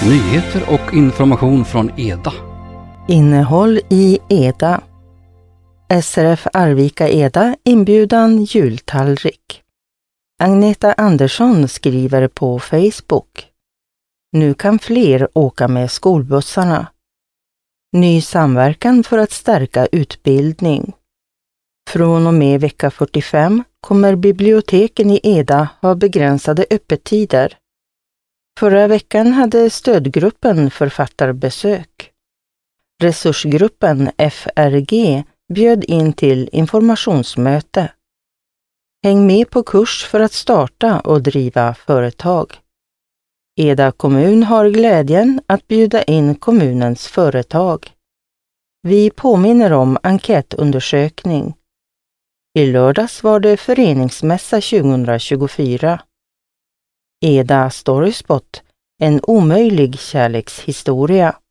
Nyheter och information från Eda. Innehåll i Eda. SRF Arvika Eda inbjudan jultallrik. Agneta Andersson skriver på Facebook. Nu kan fler åka med skolbussarna. Ny samverkan för att stärka utbildning. Från och med vecka 45 kommer biblioteken i Eda ha begränsade öppettider. Förra veckan hade stödgruppen författarbesök. Resursgruppen FRG bjöd in till informationsmöte. Häng med på kurs för att starta och driva företag. Eda kommun har glädjen att bjuda in kommunens företag. Vi påminner om enkätundersökning. I lördags var det föreningsmässa 2024. Eda Storyspot, en omöjlig kärlekshistoria.